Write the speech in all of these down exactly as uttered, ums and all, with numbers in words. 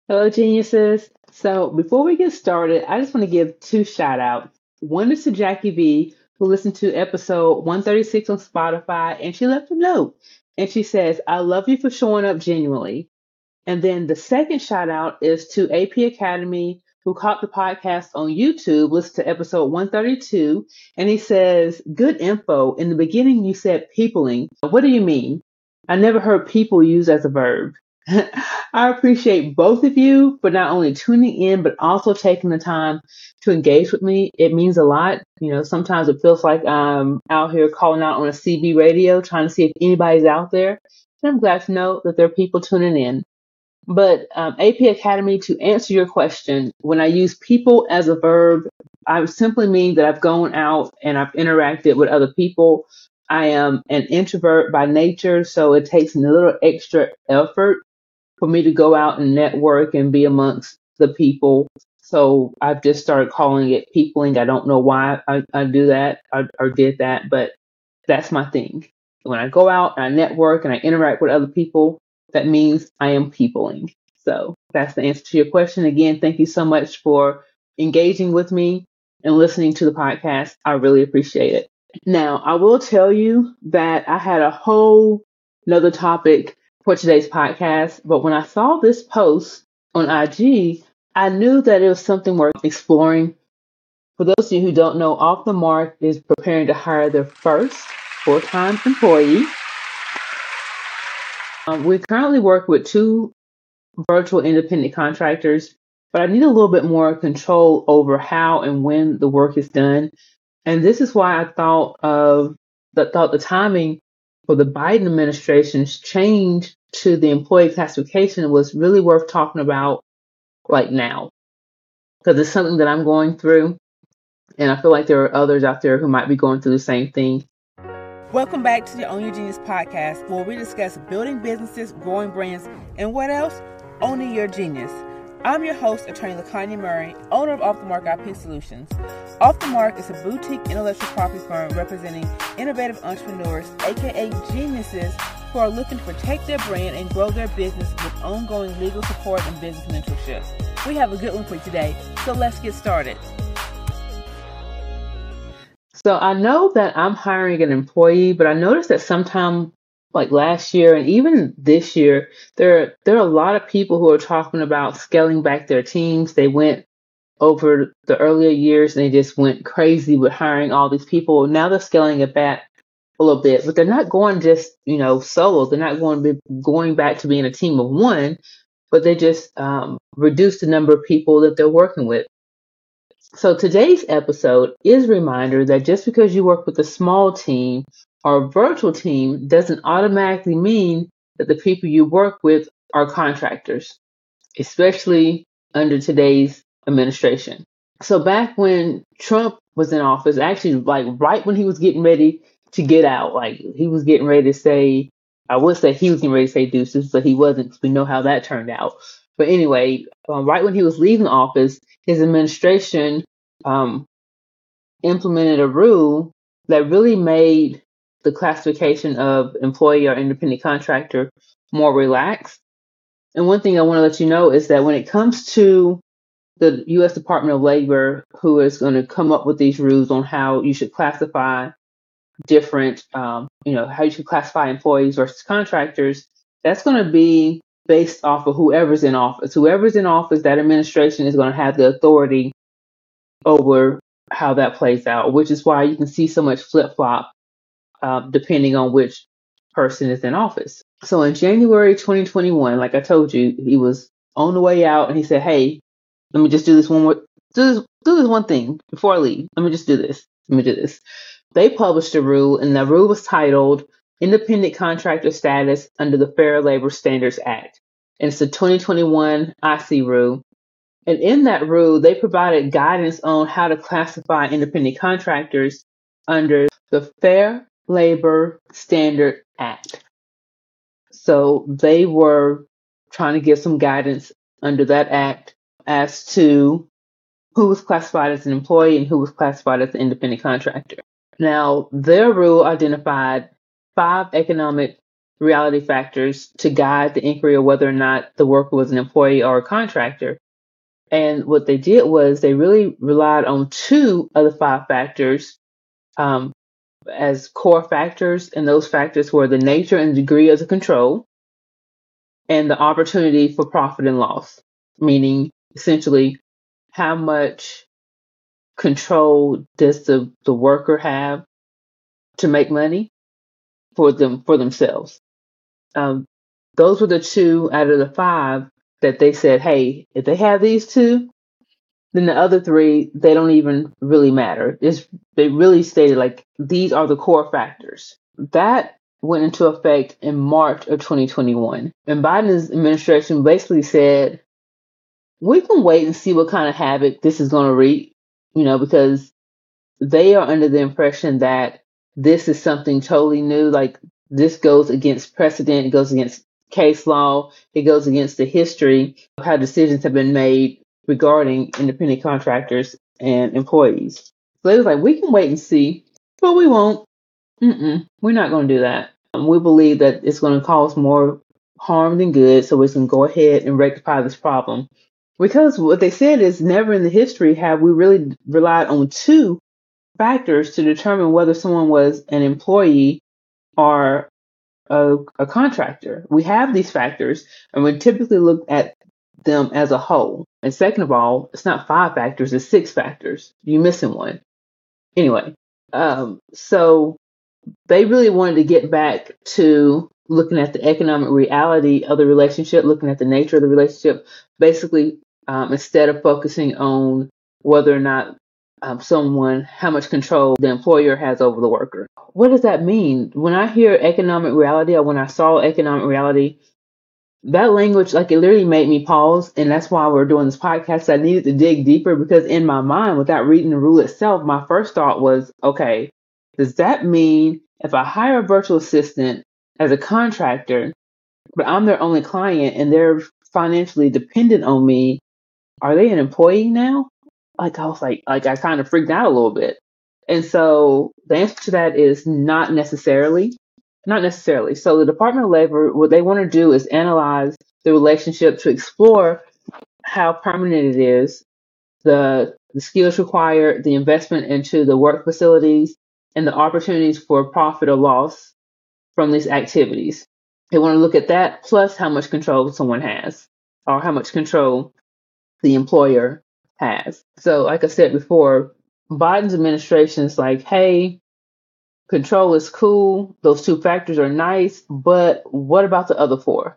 Hello, geniuses. So, before we get started, I just want to give two shout outs. One is to Jackie B, who listened to episode one thirty-six on Spotify, and she left a note. And she says, I love you for showing up genuinely. And then the second shout out is to A P Academy, who caught the podcast on YouTube, listened to episode one thirty-two, and he says, good info. In the beginning, you said peopling. What do you mean? I never heard people used as a verb. I appreciate both of you for not only tuning in, but also taking the time to engage with me. It means a lot. You know, sometimes it feels like I'm out here calling out on a C B radio, trying to see if anybody's out there. And I'm glad to know that there are people tuning in. But um, A P Academy, to answer your question, when I use people as a verb, I simply mean that I've gone out and I've interacted with other people. I am an introvert by nature, so it takes a little extra effort for me to go out and network and be amongst the people. So I've just started calling it peopling. I don't know why I, I do that or, or did that, but that's my thing. When I go out and I network and I interact with other people, that means I am peopling. So that's the answer to your question. Again, thank you so much for engaging with me and listening to the podcast. I really appreciate it. Now, I will tell you that I had a whole another topic for today's podcast, but when I saw this post on I G, I knew that it was something worth exploring. For those of you who don't know, Off the Mark is preparing to hire their first full-time employee. Um, we currently work with two virtual independent contractors, but I need a little bit more control over how and when the work is done. And this is why I thought of the thought the timing for the Biden administration's change to the employee classification was really worth talking about right now, because it's something that I'm going through, and I feel like there are others out there who might be going through the same thing. Welcome back to the Own Your Genius podcast, where we discuss building businesses, growing brands, and what else? Owning your genius. I'm your host, Attorney LaKanya Murray, owner of Off the Mark I P Solutions. Off the Mark is a boutique intellectual property firm representing innovative entrepreneurs, aka geniuses, who are looking to protect their brand and grow their business with ongoing legal support and business mentorship. We have a good one for you today, so let's get started. So I know that I'm hiring an employee, but I noticed that sometime like last year and even this year, there there are a lot of people who are talking about scaling back their teams. They went over the earlier years and they just went crazy with hiring all these people. Now they're scaling it back a little bit, but they're not going just, you know, solo. They're not going to be going back to being a team of one, but they just um, reduce the number of people that they're working with. So today's episode is a reminder that just because you work with a small team or a virtual team doesn't automatically mean that the people you work with are contractors, especially under today's administration. So back when Trump was in office, actually like right when he was getting ready to get out, like he was getting ready to say, I would say he was getting ready to say deuces, but he wasn't, because we know how that turned out. But anyway, um, right when he was leaving office, his administration um, implemented a rule that really made the classification of employee or independent contractor more relaxed. And one thing I want to let you know is that when it comes to the U S Department of Labor, who is going to come up with these rules on how you should classify different, um, you know, how you should classify employees versus contractors, that's going to be based off of whoever's in office. Whoever's in office, that administration is going to have the authority over how that plays out, which is why you can see so much flip-flop uh, depending on which person is in office. So in January twenty twenty-one, like I told you, he was on the way out and he said, hey, let me just do this one more, do this, do this one thing before I leave. Let me just do this. Let me do this. They published a rule, and the rule was titled Independent Contractor Status under the Fair Labor Standards Act. And it's the twenty twenty-one I C rule. And in that rule, they provided guidance on how to classify independent contractors under the Fair Labor Standard Act. So they were trying to give some guidance under that act as to who was classified as an employee and who was classified as an independent contractor. Now, their rule identified five economic reality factors to guide the inquiry of whether or not the worker was an employee or a contractor. And what they did was they really relied on two of the five factors um, as core factors, and those factors were the nature and degree of the control and the opportunity for profit and loss, meaning essentially how much control does the, the worker have to make money for them for themselves. Um, those were the two out of the five that they said, hey, if they have these two, then the other three, they don't even really matter. It's, they really stated like these are the core factors. That went into effect in March of twenty twenty-one. And Biden's administration basically said, we can wait and see what kind of havoc this is going to reap, you know, because they are under the impression that this is something totally new. Like this goes against precedent, it goes against case law, it goes against the history of how decisions have been made regarding independent contractors and employees. So they was like, we can wait and see, but we won't. Mm-mm, we're not going to do that. Um, we believe that it's going to cause more harm than good, so we can go ahead and rectify this problem. Because what they said is never in the history have we really relied on two factors to determine whether someone was an employee or a, a contractor. We have these factors, and we typically look at them as a whole. And second of all, it's not five factors, it's six factors. You're missing one. Anyway, um, so they really wanted to get back to looking at the economic reality of the relationship, looking at the nature of the relationship, basically, um, instead of focusing on whether or not um, someone, how much control the employer has over the worker. What does that mean? When I hear economic reality, or when I saw economic reality, that language, like it literally made me pause. And that's why we're doing this podcast. I needed to dig deeper because in my mind, without reading the rule itself, my first thought was, okay, does that mean if I hire a virtual assistant as a contractor, but I'm their only client and they're financially dependent on me, are they an employee now? Like I was like, like I kind of freaked out a little bit. And so the answer to that is not necessarily. Not necessarily. So the Department of Labor, what they want to do is analyze the relationship to explore how permanent it is, the, the skills required, the investment into the work facilities, and the opportunities for profit or loss from these activities. They want to look at that plus how much control someone has or how much control the employer has. So like I said before, Biden's administration is like, hey, control is cool. Those two factors are nice, but what about the other four?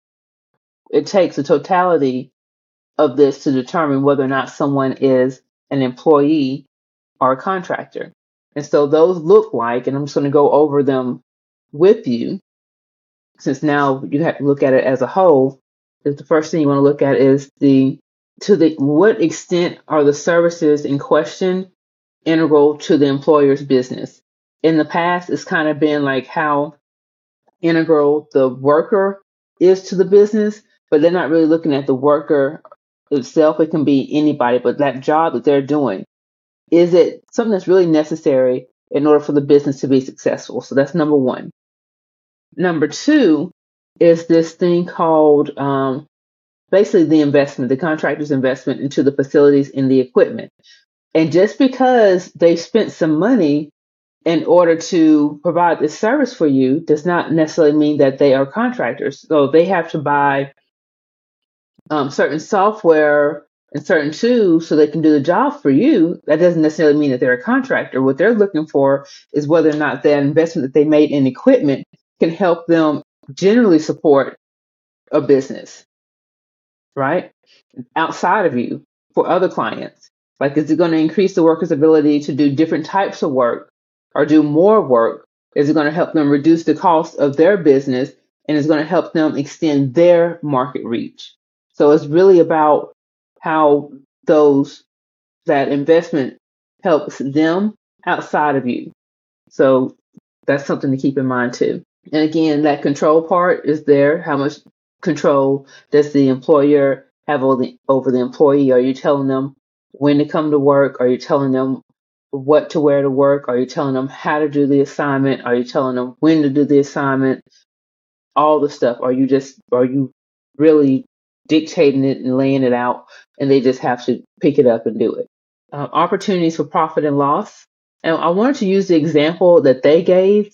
It takes a totality of this to determine whether or not someone is an employee or a contractor. And so those look like, and I'm just going to go over them with you, since now you have to look at it as a whole. The first thing you want to look at is the to the what extent are the services in question integral to the employer's business. In the past, it's kind of been like how integral the worker is to the business, but they're not really looking at the worker itself. It can be anybody, but that job that they're doing, is it something that's really necessary in order for the business to be successful? So that's number one. Number two is this thing called um, basically the investment, the contractor's investment into the facilities and the equipment. And just because they spent some money in order to provide this service for you does not necessarily mean that they are contractors. So they have to buy um, certain software and certain tools so they can do the job for you. That doesn't necessarily mean that they're a contractor. What they're looking for is whether or not that investment that they made in equipment can help them generally support a business, right? Outside of you for other clients. Like, is it going to increase the worker's ability to do different types of work or do more work? Is it going to help them reduce the cost of their business? And is going to help them extend their market reach? So it's really about how those, that investment helps them outside of you. So that's something to keep in mind too. And again, that control part is there. How much control does the employer have over the, over the employee? Are you telling them when to come to work? Are you telling them what to wear to work? Are you telling them how to do the assignment? Are you telling them when to do the assignment? all the stuff? Are you just, are you really dictating it and laying it out, and they just have to pick it up and do it? Uh, opportunities for profit and loss. And I wanted to use the example that they gave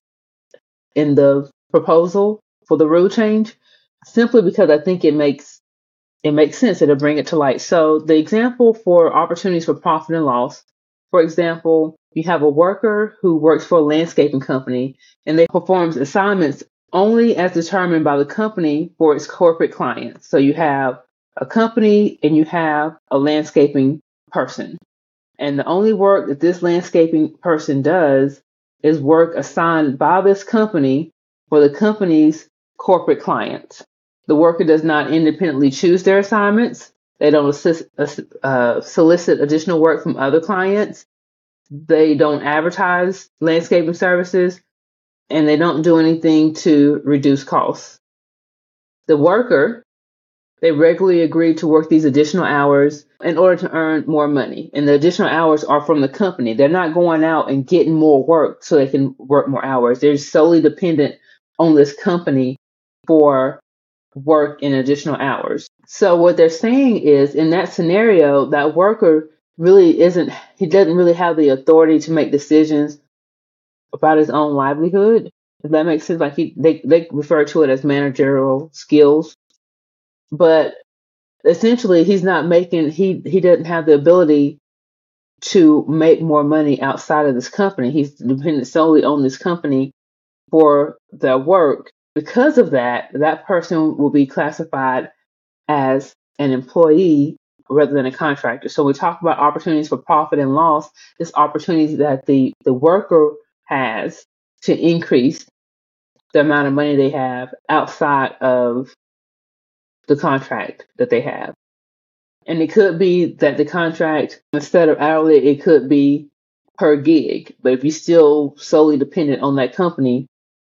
in the proposal for the rule change, simply because I think it makes it makes sense. It'll bring it to light. So the example for opportunities for profit and loss, for example, you have a worker who works for a landscaping company and they performs assignments only as determined by the company for its corporate clients. So you have a company and you have a landscaping person. And the only work that this landscaping person does is work assigned by this company for the company's corporate clients. The worker does not independently choose their assignments. They don't assist, uh, solicit additional work from other clients. They don't advertise landscaping services, and they don't do anything to reduce costs. The worker, they regularly agree to work these additional hours in order to earn more money. And the additional hours are from the company. They're not going out and getting more work so they can work more hours. They're solely dependent on this company for work in additional hours. So what they're saying is, in that scenario, that worker really isn't, he doesn't really have the authority to make decisions about his own livelihood. If that makes sense, like he, they, they refer to it as managerial skills. But essentially, he's not making, he, he doesn't have the ability to make more money outside of this company. He's dependent solely on this company for their work. Because of that, that person will be classified as an employee rather than a contractor. So we talk about opportunities for profit and loss. It's opportunities that the, the worker has to increase the amount of money they have outside of the contract that they have. And it could be that the contract, instead of hourly, it could be per gig. But if you're still solely dependent on that company,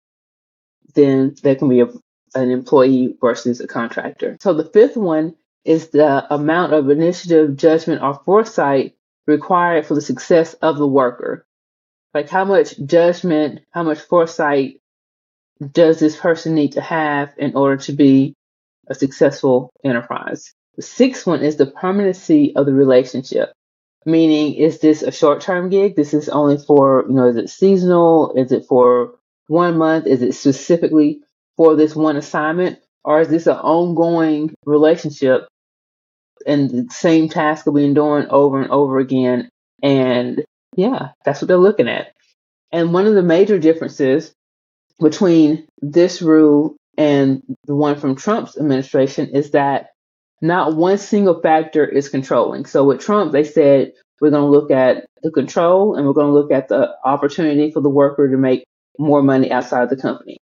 then there can be a, an employee versus a contractor. So the fifth one is the amount of initiative, judgment, or foresight required for the success of the worker. Like how much judgment, how much foresight does this person need to have in order to be a successful enterprise? The sixth one is the permanency of the relationship. Meaning, is this a short-term gig? This is only for, you know, is it seasonal? Is it for one month? Is it specifically for this one assignment? Or is this an ongoing relationship and the same task will be doing over and over again? And yeah, that's what they're looking at. And one of the major differences between this rule and the one from Trump's administration is that not one single factor is controlling. So with Trump, they said, we're going to look at the control and we're going to look at the opportunity for the worker to make more money outside the company.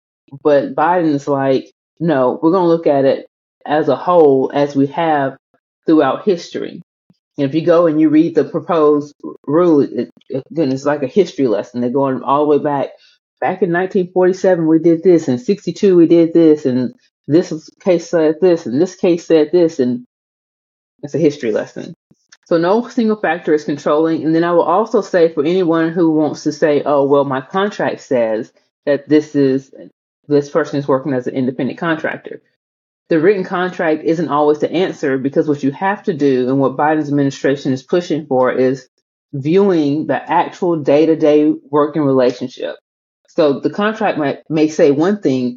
But Biden is like, no, we're going to look at it as a whole, as we have throughout history. And if you go and you read the proposed rule, it, again, it's like a history lesson. They're going all the way back. Back in nineteen forty-seven, we did this. In sixty-two, we did this. And this case said this. And this case said this. And it's a history lesson. So no single factor is controlling. And then I will also say, for anyone who wants to say, oh, well, my contract says that this is, this person is working as an independent contractor. The written contract isn't always the answer, because what you have to do and what Biden's administration is pushing for is viewing the actual day-to-day working relationship. So the contract might, may say one thing,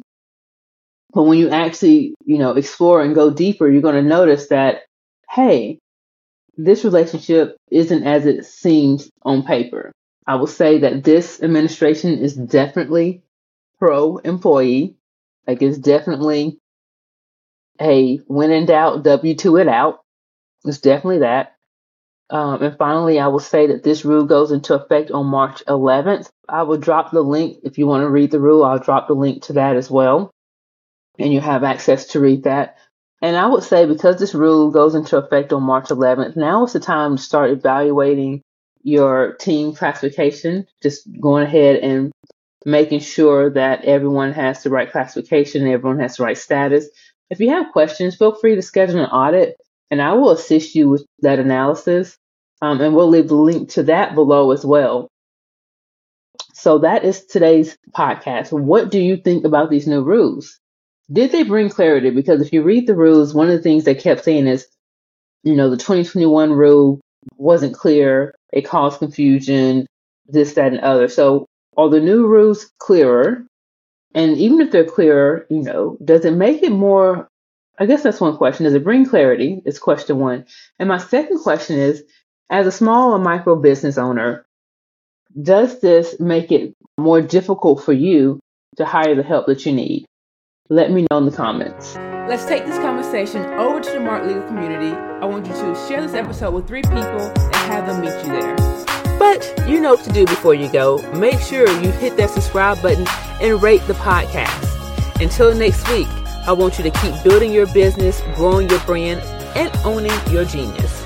but when you actually, you know, explore and go deeper, you're going to notice that, hey, this relationship isn't as it seems on paper. I will say that this administration is definitely pro-employee. Like, it's definitely a when in doubt, W two it out. It's definitely that. Um, and finally, I will say that this rule goes into effect on March eleventh. I will drop the link. If you want to read the rule, I'll drop the link to that as well. And you have access to read that. And I would say, because this rule goes into effect on March eleventh, now is the time to start evaluating your team classification. Just going ahead and making sure that everyone has the right classification, everyone has the right status. If you have questions, feel free to schedule an audit, and I will assist you with that analysis. Um, and we'll leave the link to that below as well. So that is today's podcast. What do you think about these new rules? did they bring clarity? Because if you read the rules, one of the things they kept saying is, you know, the twenty twenty-one rule wasn't clear. It caused confusion, this, that, and other. So are the new rules clearer? And even if they're clearer, you know, does it make it more, I guess that's one question. Does it bring clarity? Is question one. And my second question is, as a small or micro business owner, does this make it more difficult for you to hire the help that you need? Let me know in the comments. Let's take this conversation over to the Mark Legal community. I want you to share this episode with three people and have them meet you there. But you know what to do before you go. Make sure you hit that subscribe button and rate the podcast. Until next week, I want you to keep building your business, growing your brand, and owning your genius.